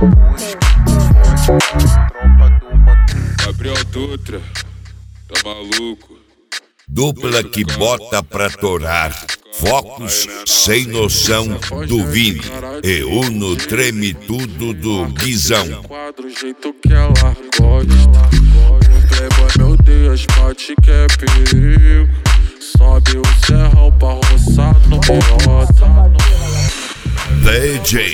Gabriel Dutra, tá maluco? Dupla que bota pra torar. Focos sem noção do Vini e Uno treme tudo do Guizão. Do jeito que ela gosta. O playboy, meu Deus, bate que é perigo. Sobe o serrão pra roçar no pirota. DJ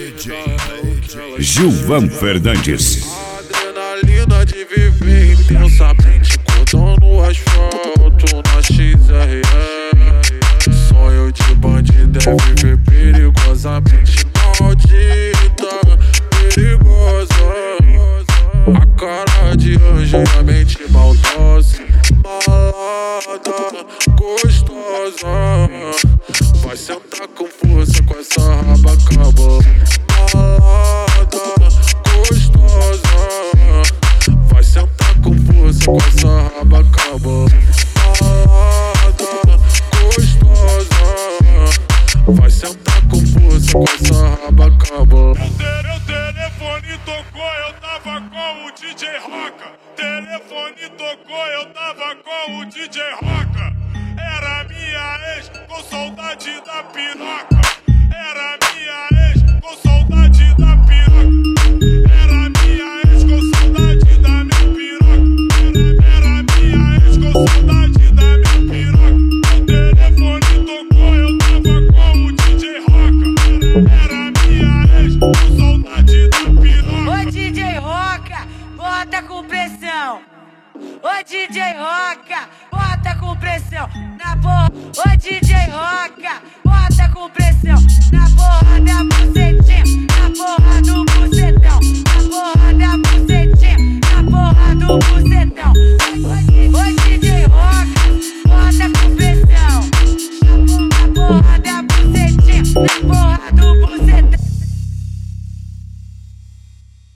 Gilvan Fernandes. Adrenalina de viver intensamente, cordando o asfalto na XRR. Sonho de bandido é viver perigosamente maldita, perigosa. A cara de anjo e a mente maldosa, malada, gostosa. Vai sentar com força com essa raba acabou. Malada, gostosa. Vai sentar com força com essa raba acabou. Malada, gostosa. Vai sentar com força com essa raba acabou. Meu telefone tocou, eu tava com o DJ Roca. Telefone tocou, eu tava com o DJ Roca. Era minha ex com saudade da piroca. Era minha ex com saudade da piroca. Era minha ex com saudade da minha piroca. Era minha ex com saudade da minha piroca. O telefone tocou, eu tava com o DJ Roca. Era minha ex com saudade da piroca. Ô DJ Roca, bota com pressão. Ô DJ Roca, bota com pressão na porra. Ô DJ Roca, bota com pressão na porra da bucetinha, na porra do bucetinho.